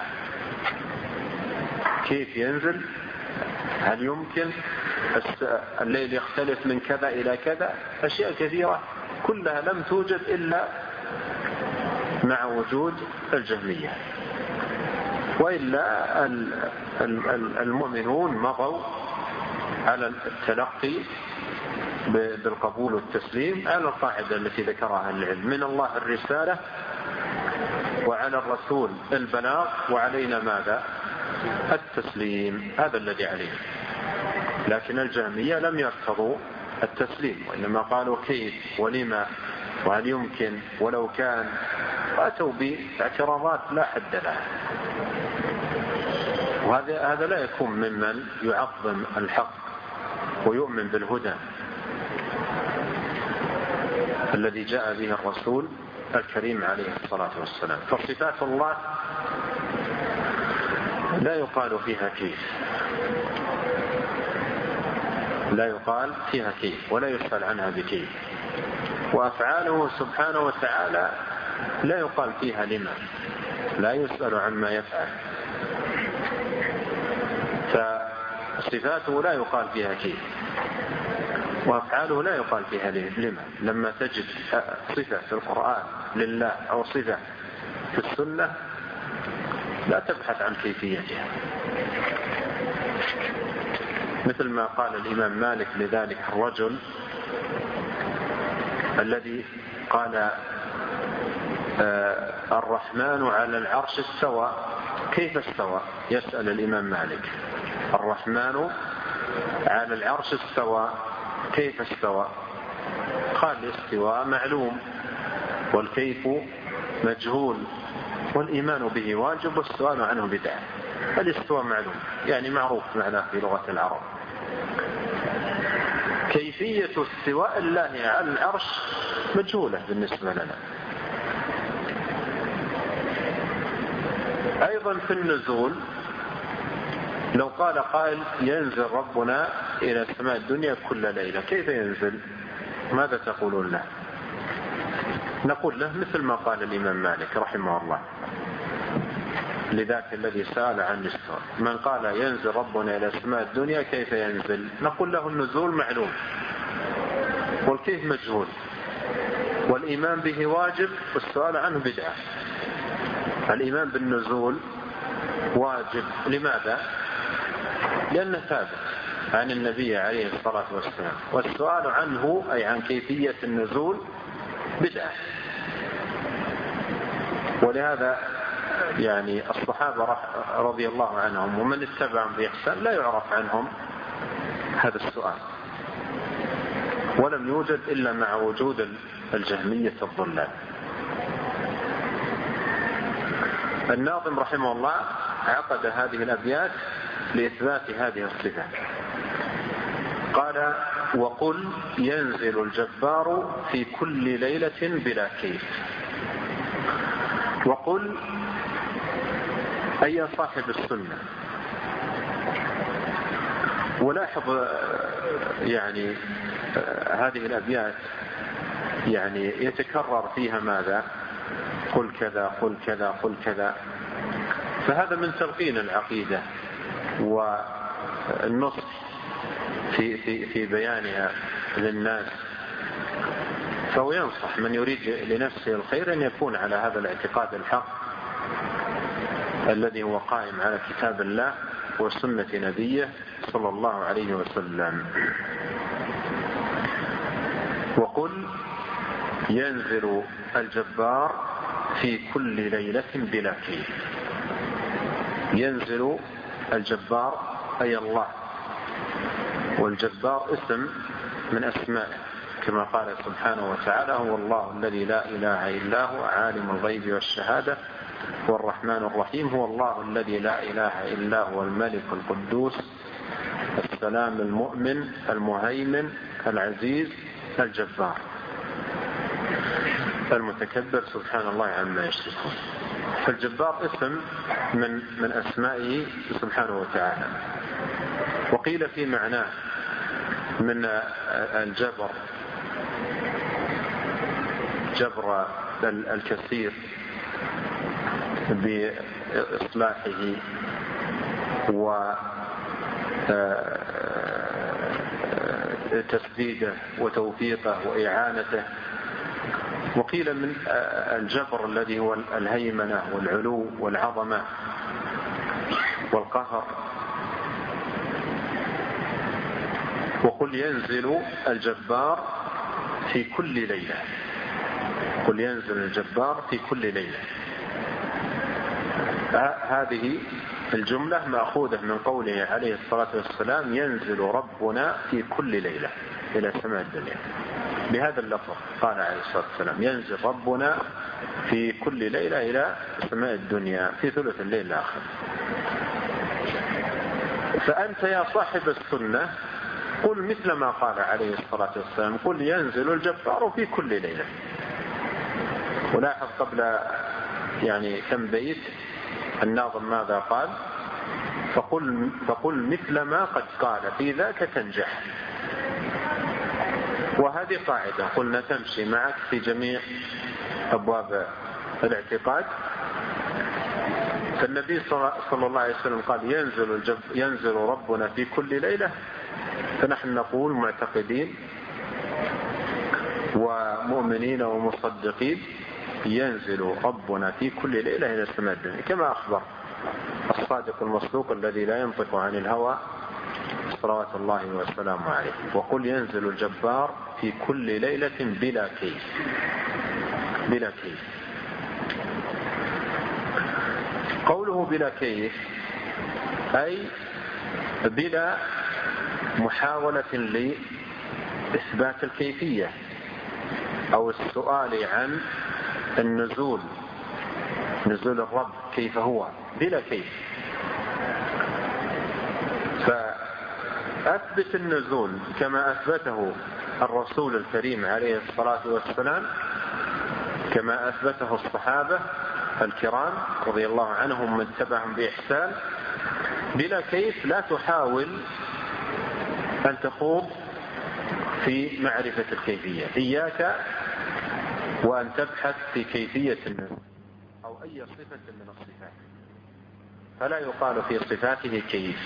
كيف ينزل؟ هل يمكن؟ الليل يختلف من كذا إلى كذا، أشياء كثيرة كلها لم توجد إلا مع وجود الجهمية، وإلا المؤمنون مضوا على التلقي بالقبول والتسليم على القاعدة التي ذكرها العلم: من الله الرسالة، وعلى الرسول البلاغ، وعلينا ماذا؟ التسليم. هذا الذي عليه. لكن الجهمية لم يرفضوا التسليم، وإنما قالوا كيف ولما وهل يمكن ولو كان، وأتوا باعتراضات لا حد لها. وهذا لا يكون ممن يعظم الحق ويؤمن بالهدى الذي جاء به الرسول الكريم عليه الصلاة والسلام. فصفات الله لا يقال فيها كيف، لا يقال فيها كيف ولا يسأل عنها بكيف. وأفعاله سبحانه وتعالى لا يقال فيها لما، لا يسأل عما يفعل. فصفاته لا يقال فيها كيف، وأفعاله لا يقال فيها لما. لما تجد صفة في القرآن لله أو صفة في السنة لا تبحث عن كيفيتها، مثل ما قال الإمام مالك لذلك الرجل الذي قال الرحمن على العرش استوى، كيف استوى؟ يسأل الإمام مالك: الرحمن على العرش استوى، كيف استوى؟ قال: الاستواء معلوم والكيف مجهول والإيمان به واجب والسؤال عنه بدعة. الاستواء معلوم يعني معروف معناه في لغة العرب. كيفية استواء الله على العرش مجهولة بالنسبة لنا. أيضا في النزول لو قال قائل ينزل ربنا إلى سماء الدنيا كل ليلة، كيف ينزل؟ ماذا تقولون له؟ نقول له مثل ما قال الإمام مالك رحمه الله لذاك الذي سأل عن الاستواء: من قال ينزل ربنا إلى سماء الدنيا كيف ينزل؟ نقول له النزول معلوم والكيف مجهول والإيمان به واجب والسؤال عنه بدعة. الإيمان بالنزول واجب، لماذا؟ لأنه ثابت عن النبي عليه الصلاة والسلام، والسؤال عنه أي عن كيفية النزول بدعة. ولهذا يعني الصحابة رضي الله عنهم ومن اتبعهم بإحسان لا يعرف عنهم هذا السؤال، ولم يوجد إلا مع وجود الجهمية الضلال. الناظم رحمه الله عقد هذه الأبيات لإثبات هذه الصفات. قال: وقل ينزل الجبار في كل ليلة بلا كيف. وقل أي صاحب السنة. ولاحظ يعني هذه الأبيات يعني يتكرر فيها ماذا؟ قل كذا قل كذا قل كذا. فهذا من تلقين العقيدة والنصح في بيانها للناس. فهو ينصح من يريد لنفسه الخير أن يكون على هذا الاعتقاد الحق الذي هو قائم على كتاب الله وسنة نبيه صلى الله عليه وسلم. وقل ينزل الجبار في كل ليلة بلا كيف. ينزل الجبار أي الله، والجبار اسم من أسمائه كما قال سبحانه وتعالى: هو الله الذي لا إله إلا هو عالم الغيب والشهادة هو الرحمن الرحيم، هو الله الذي لا إله إلا هو الملك القدوس السلام المؤمن المهيمن العزيز الجبار المتكبر سبحان الله عما يشركون. فالجبار اسم من أسمائه سبحانه وتعالى. وقيل في معناه من الجبر جبر الكثير بإصلاحه وتسديده وتوفيقه وإعانته. وقيل من الجبر الذي هو الهيمنة والعلو والعظمة والقهر. وقل ينزل الجبار في كل ليلة. قل ينزل الجبار في كل ليلة. هذه الجملة مأخوذة من قوله عليه الصلاة والسلام ينزل ربنا في كل ليلة إلى سماء الدنيا. بهذا اللفظ قال عليه الصلاة والسلام ينزل ربنا في كل ليلة إلى سماء الدنيا في ثلث الليل الآخر. فأنت يا صاحب السنة قل مثل ما قال عليه الصلاة والسلام قل ينزل الجبار في كل ليلة. ولاحظ قبل كم بيت الناظم ماذا قال؟ فقل مثل ما قد قال في ذاك تنجح. وهذه قاعدة قلنا تمشي معك في جميع أبواب الاعتقاد. فالنبي صلى الله عليه وسلم قال ينزل ربنا في كل ليلة، فنحن نقول معتقدين ومؤمنين ومصدقين ينزل ربنا في كل ليلة إلى السماء الدنيا كما أخبر الصادق المصدوق الذي لا ينطق عن الهوى صلوات الله وسلامه عليه. وقل ينزل الجبار في كل ليلة بلا كيف. بلا كيف. قوله بلا كيف أي بلا محاولة لإثبات الكيفية أو السؤال عن النزول، نزول الرب كيف هو، بلا كيف. فأثبت النزول كما أثبته الرسول الكريم عليه الصلاة والسلام، كما أثبته الصحابة الكرام رضي الله عنهم من تبعهم بإحسان، بلا كيف. لا تحاول أن تخوض في معرفة الكيفية. إياك وأن تبحث في كيفية النزول أو أي صفة من الصفات، فلا يقال في صفاته كيف.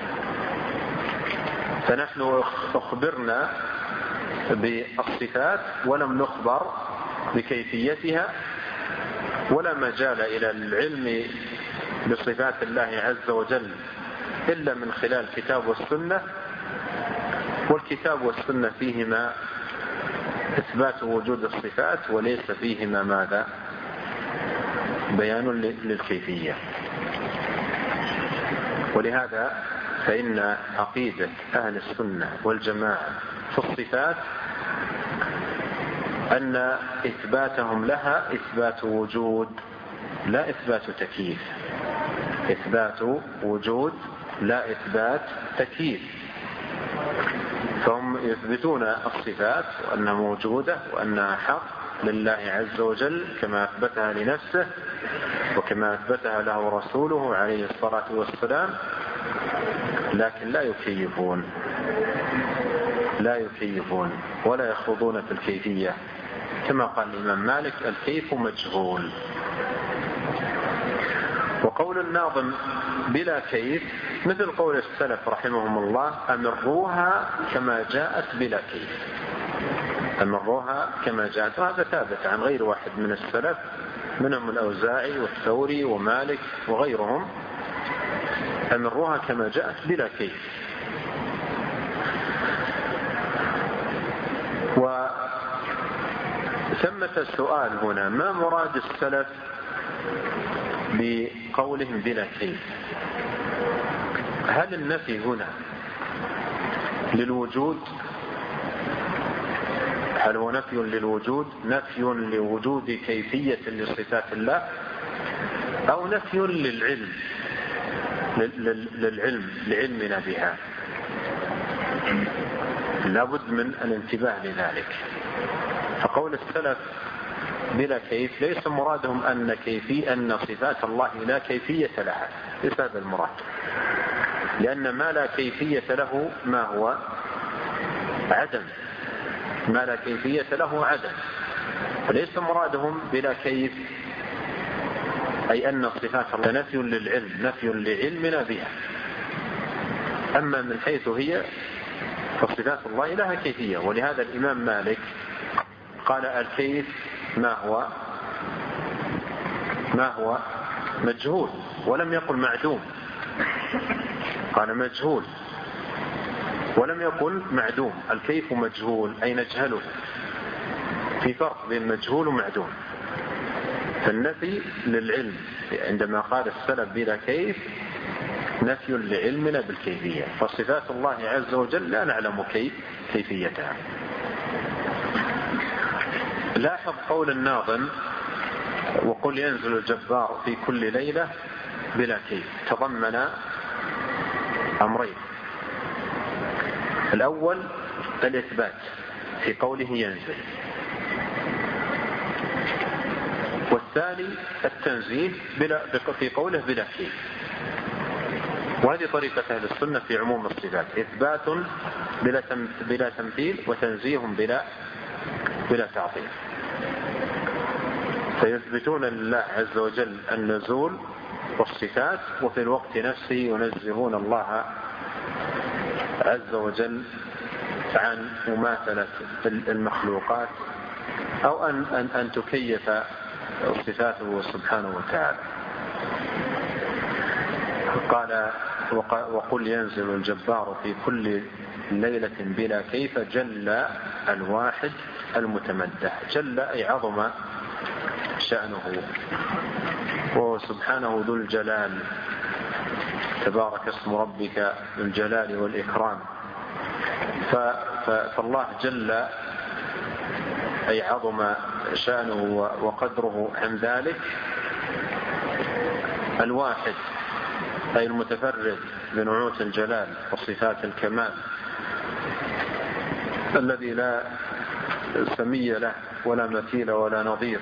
فنحن أخبرنا بالصفات ولم نخبر بكيفيتها، ولا مجال إلى العلم بصفات الله عز وجل إلا من خلال الكتاب والسنة. والكتاب والسنة فيهما إثبات وجود الصفات وليس فيهما ماذا؟ بيان للكيفية. ولهذا فإن عقيدة أهل السنة والجماعة في الصفات أن إثباتهم لها إثبات وجود لا إثبات تكييف. إثبات وجود لا إثبات تكييف. فهم يثبتون الصفات وأنها موجودة وأنها حق لله عز وجل كما أثبتها لنفسه وكما أثبتها له رسوله عليه الصلاة والسلام، لكن لا يكيفون ولا يخوضون في الكيفية. كما قال الإمام مالك الكيف مجهول. وقول الناظم بلا كيف مثل قول السلف رحمهم الله أمروها كما جاءت بلا كيف. أمروها كما جاءت. وهذا ثابت عن غير واحد من السلف، منهم الأوزاعي والثوري ومالك وغيرهم. أمروها كما جاءت بلا كيف. وثمة السؤال هنا ما مراد السلف بقولهم بلا كيف؟ هل النفي هنا للوجود؟ هل هو نفي للوجود، نفي لوجود كيفية لصفات الله، أو نفي للعلم لعلمنا بها؟ لابد من الانتباه لذلك. فقول السلف بلا كيف ليس مرادهم أن صفات الله لا كيفية لها، ليس هذا المراد، لأن ما لا كيفية له ما هو عدم، ما لا كيفية له عدم. فليس مرادهم بلا كيف أي أن صفات الله نفي للعلم، نفي لعلمنا بها. أما من حيث هي فصفات الله لها كيفية. ولهذا الإمام مالك قال الكيف ما هو مجهول، ولم يقل معدوم، قال مجهول ولم يقل معدوم. الكيف مجهول أي نجهله، في فرق بين مجهول ومعدوم. فالنفي للعلم عندما قال السلف بلا كيف نفي لعلمنا بالكيفية، فصفات الله عز وجل لا نعلم كيفيتها. لاحظ قول الناظم وقل ينزل الجبار في كل ليلة بلا كيف، تضمن أمرين. الأول الإثبات في قوله ينزل، والثاني التنزيه في قوله بلا كيف. وهذه طريقة أهل السنة في عموم الصفات، إثبات بلا تمثيل، وتنزيه بلا تعطيل. فيثبتون لله عز وجل النزول والصفات، وفي الوقت نفسه ينزهون الله عز وجل عن مماثلة المخلوقات أو أن تكيف صفاته سبحانه وتعالى. قال وقل ينزل الجبار في كل ليلة بلا كيف جل الواحد المتمدح. جل أي عظم شأنه، وسبحانه ذو الجلال، تبارك اسم ربك ذو الجلال والإكرام. فالله جل أي عظم شأنه وقدره عن ذلك. الواحد أي المتفرد بنعوت الجلال وصفات الكمال، الذي لا سمي له ولا مثيل ولا نظير.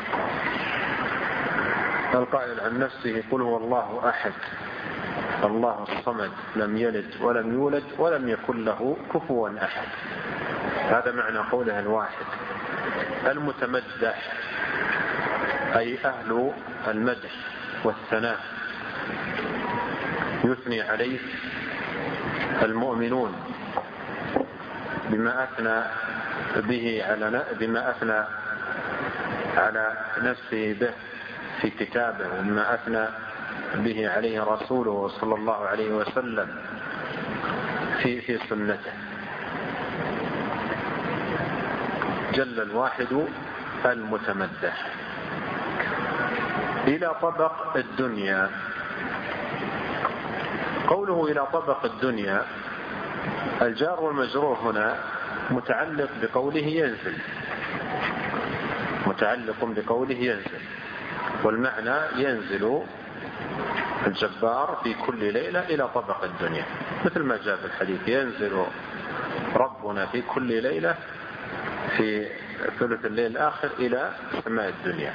القائل عن نفسه قل هو الله أحد الله الصمد لم يلد ولم يولد ولم يكن له كفوا أحد. هذا معنى قوله الواحد. المتمدح أي أهل المدح والثناء، يثني عليه المؤمنون بما أثنى على نفسه به في كتابه، وما أثنى به عليه رسوله صلى الله عليه وسلم في سنته. جل الواحد المتمدح. إلى طبق الدنيا. قوله إلى طبق الدنيا، الجار والمجرور هنا متعلق بقوله ينزل، متعلق بقوله ينزل، والمعنى ينزل الجبار في كل ليلة إلى طبق الدنيا، مثل ما جاء في الحديث ينزل ربنا في كل ليلة في ثلث الليل الآخر إلى سماء الدنيا.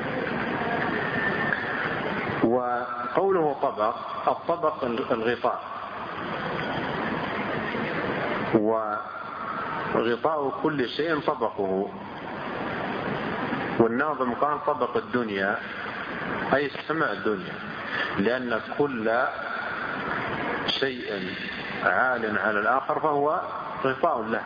وقوله طبق، الطبق الغطاء، وغطاء كل شيء طبقه. والناظم قال طبق الدنيا أي سماء الدنيا، لأن كل شيء عال على الآخر فهو غطاء له.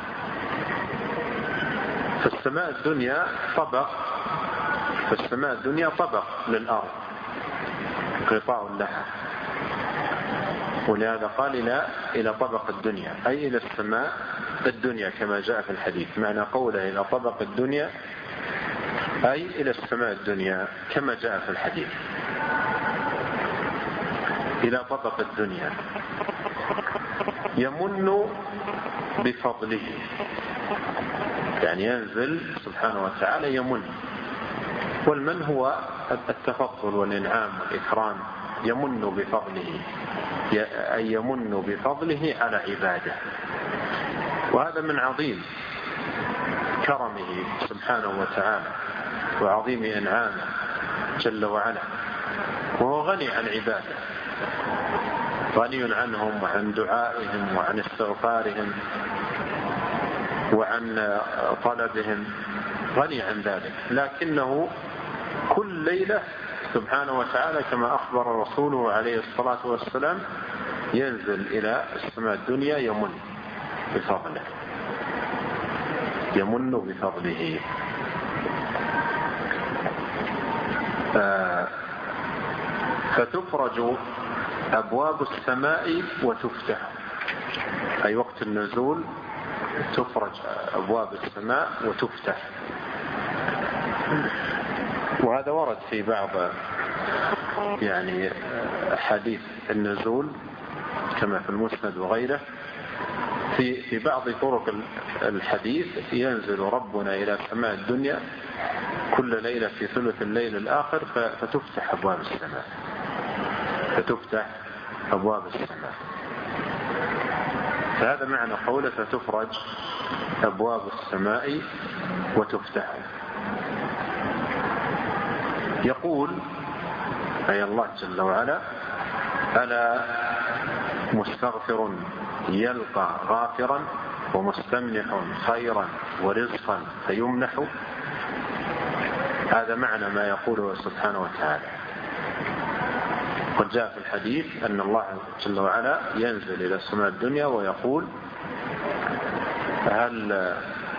فالسماء الدنيا طبق، فالسماء الدنيا طبق للأرض غطاء لها، ولهذا قال إلى طبق الدنيا أي إلى السماء الدنيا كما جاء في الحديث. معنى قوله إلى طبق الدنيا أي إلى السماء الدنيا كما جاء في الحديث. إلى طبق الدنيا يمن بفضله، يعني ينزل سبحانه وتعالى يمن. والمن هو التفضل والإنعام والإكرام، يمن بفضله. أن يمن بفضله على عباده. وهذا من عظيم كرمه سبحانه وتعالى وعظيم إنعامه جل وعلا، وهو غني عن عباده، غني عنهم وعن دعائهم وعن استغفارهم وعن طلبهم، غني عن ذلك، لكنه كل ليلة سبحانه وتعالى كما أخبر رسوله عليه الصلاة والسلام ينزل إلى السماء الدنيا يمن بفضله، يمن بفضله. فتفرج أبواب السماء وتفتح، أي وقت النزول تفرج أبواب السماء وتفتح. وهذا ورد في بعض حديث النزول كما في المسند وغيره. في بعض طرق الحديث ينزل ربنا إلى سماء الدنيا كل ليلة في ثلث الليل الآخر فتفتح أبواب السماء، فتفتح أبواب السماء. فهذا معنى قوله فتفرج أبواب السماء وتفتح. يقول أي الله جل وعلا: ألا مستغفر يلقى غافرا ومستمنح خيرا ورزقا فيمنح. هذا معنى ما يقوله سبحانه وتعالى. قد جاء في الحديث أن الله جل وعلا ينزل إلى السماء الدنيا ويقول: هل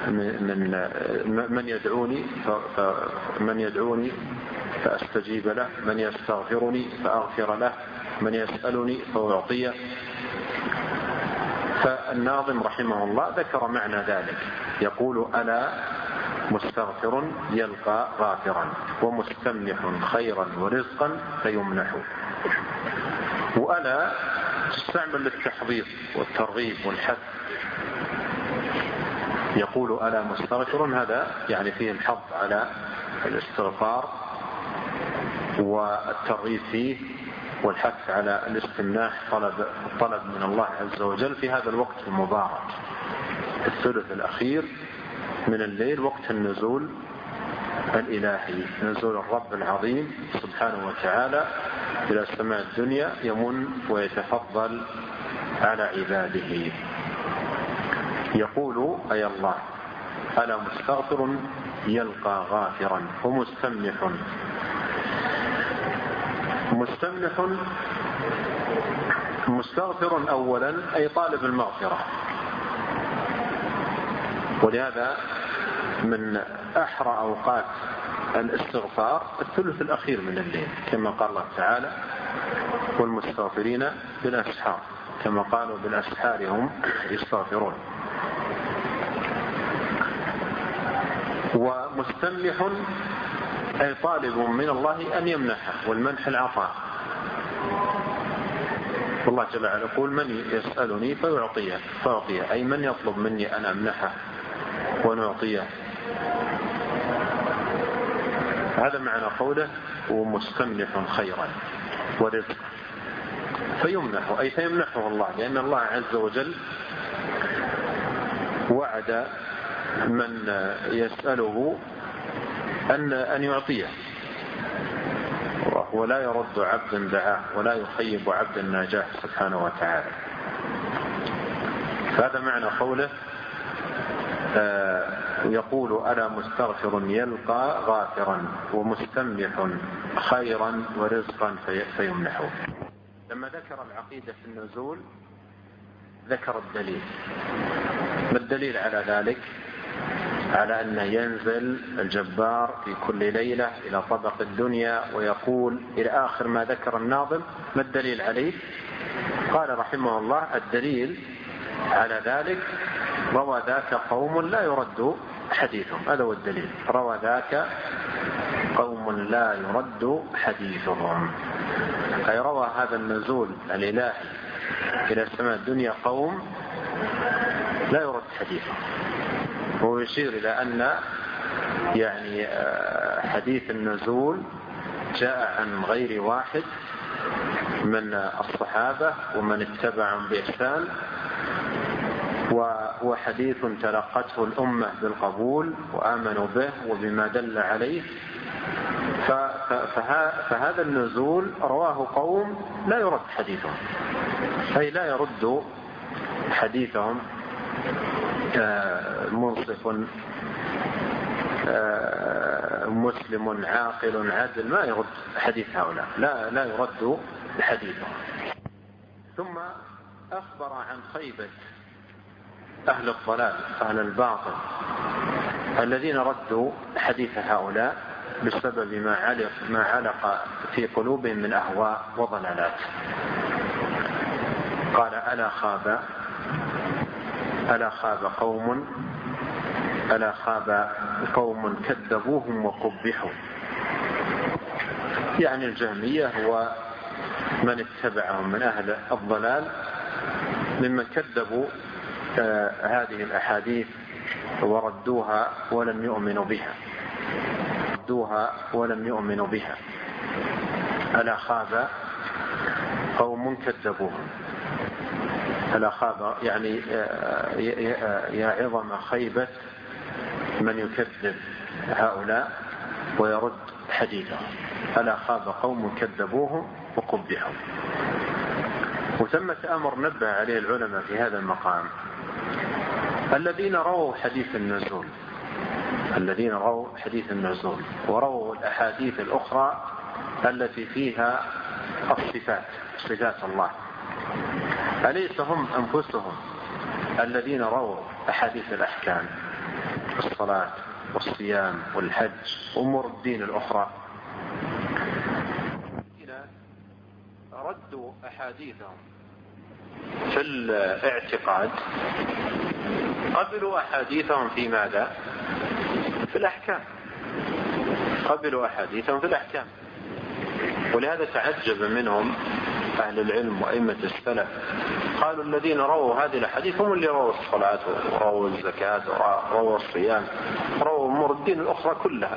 من يدعوني فأستجيب له، من يستغفرني فأغفر له، من يسألني فأعطيه. فالناظم رحمه الله ذكر معنى ذلك، يقول: ألا مستغفر يلقى غافرا ومستمنح خيرا ورزقا فيمنح. وألا تستعمل للتحضيض والترغيب والحث. يقول: ألا مستغفر، هذا يعني فيه الحظ على الاستغفار والترغيب فيه والحث على الاستمناح، طلب من الله عز وجل في هذا الوقت المبارك، الثلث الأخير من الليل، وقت النزول الإلهي، نزول الرب العظيم سبحانه وتعالى إلى السماء الدنيا، يمن ويتفضل على عباده. يقول أي الله: ألا مستغفر يلقى غافرا ومستمنح. مستغفر أولا أي طالب المغفرة، ولهذا من أحرى أوقات الاستغفار الثلث الأخير من الليل، كما قال الله تعالى: والمستغفرين بالأسحار، كما قالوا بالأسحار هم يستغفرون. ومستمنح أي طالب من الله أن يمنحه، والمنح العطاء. والله جل وعلا يقول: من يسألني فأعطيه، أي من يطلب مني أن أمنحه ونعطيه. هذا معنى قوله: ومستمنح خيرا ورزقا فيمنح، أي فيمنحه الله، لأن الله عز وجل وعد من يسأله أن يعطيه، ولا يرد عبدا دعاه ولا يخيب عبدا ناجاه سبحانه وتعالى. فهذا معنى قوله: يقول: ألا مستغفر يلقى غافرا ومستمنح خيرا ورزقا فيمنحه. لما ذكر العقيدة في النزول ذكر الدليل. ما الدليل على ذلك؟ على أن ينزل الجبار في كل ليلة إلى طبق الدنيا ويقول إلى آخر ما ذكر الناظم. ما الدليل عليه؟ قال رحمه الله: الدليل على ذلك روى ذاك قوم لا يرد حديثهم. هذا هو الدليل، روى ذاك قوم لا يرد حديثهم، أي روى هذا النزول الإلهي إلى السماء الدنيا قوم لا يرد حديثهم. هو يشير إلى أن حديث النزول جاء عن غير واحد من الصحابة ومن اتبعهم بإحسان، وهو حديث تلقته الأمة بالقبول وآمنوا به وبما دل عليه. فهذا النزول رواه قوم لا يرد حديثهم، أي لا يرد حديثهم منصف مسلم عاقل عادل، ما يرد حديث هؤلاء، لا يرد حديثهم. ثم أخبر عن خيبة أهل الضلال أهل الباطل الذين ردوا حديث هؤلاء بسبب ما علق في قلوبهم من أهواء وضلالات. قال ألا خاب قوم كذبوهم وقبحوا، يعني الجهمية ومن اتبعهم من أهل الضلال ممن كذبوا هذه الأحاديث وردوها ولم يؤمنوا بها. ألا خاب قوم كذبوهم، ألا خاب يعني يا عظم خيبة من يكذب هؤلاء ويرد حديثهم. ألا خاب قوم كذبوهم وقبحوا. وثمة أمر نبه عليه العلماء في هذا المقام: الذين رووا حديث النزول ورووا الأحاديث الأخرى التي فيها صفات الله، أليس هم أنفسهم الذين رووا أحاديث الأحكام، الصلاة والصيام والحج وأمور الدين الأخرى؟ ردوا أحاديثهم في الاعتقاد قبلوا أحاديثهم في ماذا؟ في الأحكام. قبلوا أحاديثهم في الأحكام. ولهذا تعجب منهم أهل العلم وأئمة السلف، قالوا الذين رووا هذه الأحاديث هم اللي رووا الصلاة ورووا الزكاة ورووا الصيام، رووا أمور الدين الأخرى كلها.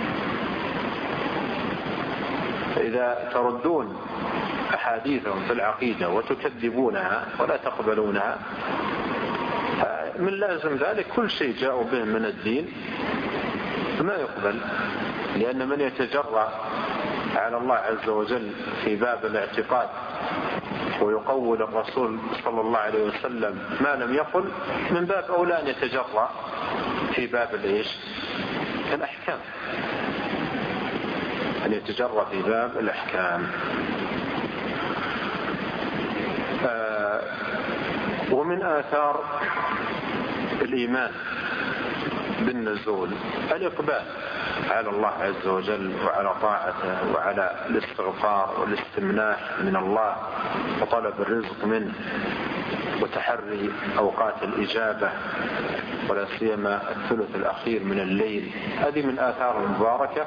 فإذا تردون أحاديثهم في العقيدة وتكذبونها ولا تقبلونها، من لازم ذلك كل شيء جاءوا به من الدين ما يقبل. لأن من يتجرأ على الله عز وجل في باب الاعتقاد ويقول الرسول صلى الله عليه وسلم ما لم يقل، من باب أولى أن يتجرأ في باب الأحكام، أن يتجرأ في باب الأحكام. ومن آثار الإيمان بالنزول الإقبال على الله عز وجل وعلى طاعته وعلى الاستغفار والاستمناح من الله وطلب الرزق منه وتحري أوقات الإجابة ولا سيما الثلث الأخير من الليل. هذه من آثار المباركة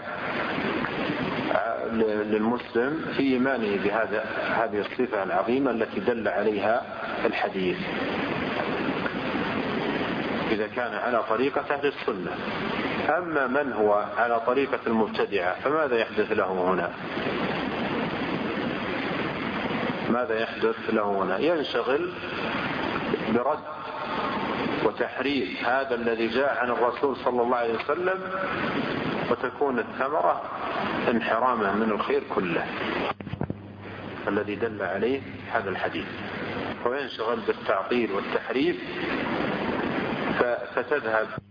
للمسلم في إيمانه هذه الصفة العظيمة التي دل عليها الحديث، إذا كان على طريقة أهل السنة. أما من هو على طريقة المبتدعة فماذا يحدث له هنا؟ ينشغل برد وتحريف هذا الذي جاء عن الرسول صلى الله عليه وسلم، وتكون الثمرة انحرامه من الخير كله الذي دل عليه هذا الحديث، وينشغل بالتعطيل والتحريف فتذهب